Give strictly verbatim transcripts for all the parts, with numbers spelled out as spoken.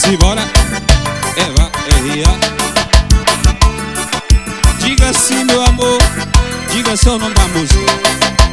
Simbora, Eva R A. Diga sim, meu amor, diga só o nome da música.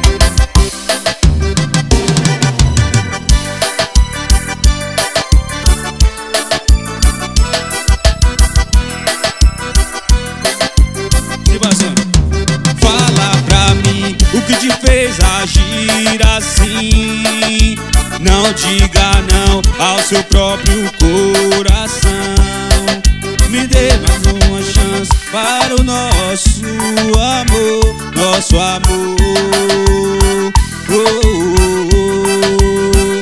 Fala pra mim o que te fez agir assim. Não diga não ao seu próprio coração. Me dê mais uma chance para o nosso amor, nosso amor. Oh, oh, oh.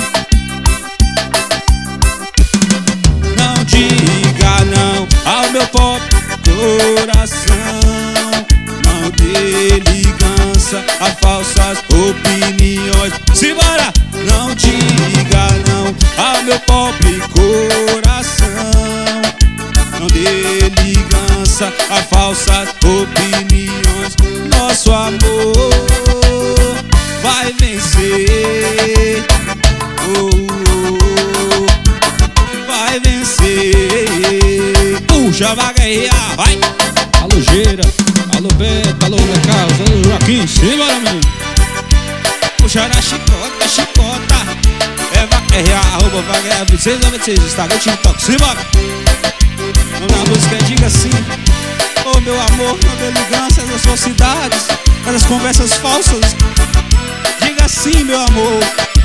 Não diga não ao meu próprio coração. Não dê ligança a falsas opiniões. Simbora! Não diga não ao meu pobre coração. Não dê ligança a falsas opiniões. Nosso amor vai vencer. Oh, oh, oh. Vai vencer. Puxa, vai ganhar, vai! Alô, Geira, alô, Beto, alô, Carlos, alô, Joaquim, simbora, menino. Puxa na chicota, chicota. Eva R A, arroba vaga vinte e seis noventa e seis, Instagram, TikTok, simbora. Nome da música é Diga Sim. Oh, meu amor, não dê ligança das suas cidades, das conversas falsas. Diga sim, meu amor.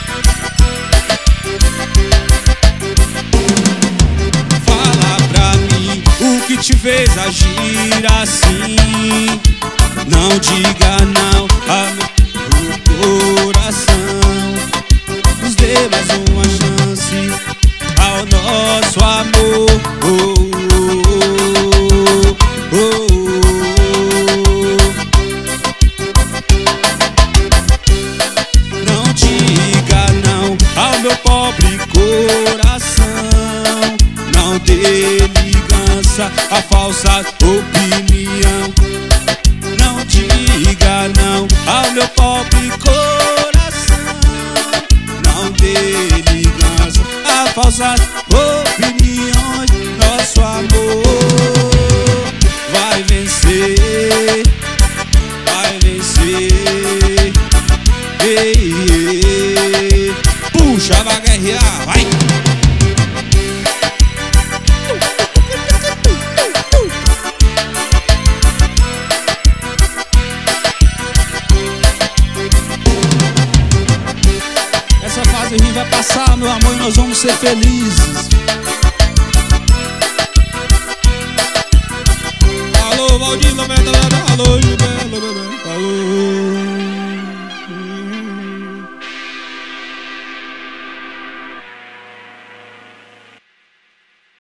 Fala pra mim o que te fez agir assim. Não diga não a meu coração. Nos dê mais uma chance ao nosso amor. Oh, oh, oh, oh, oh. Não diga não ao meu pobre coração. Não dê ligança a falsa opinião. Não diga não ao meu pobre coração. Não dê ligança a falsas opiniões. Nosso amor vai vencer, vai vencer. Ei, ei. Puxa, vai guerrear, vai! Essa fase ruim vai passar, meu amor, e nós vamos ser felizes.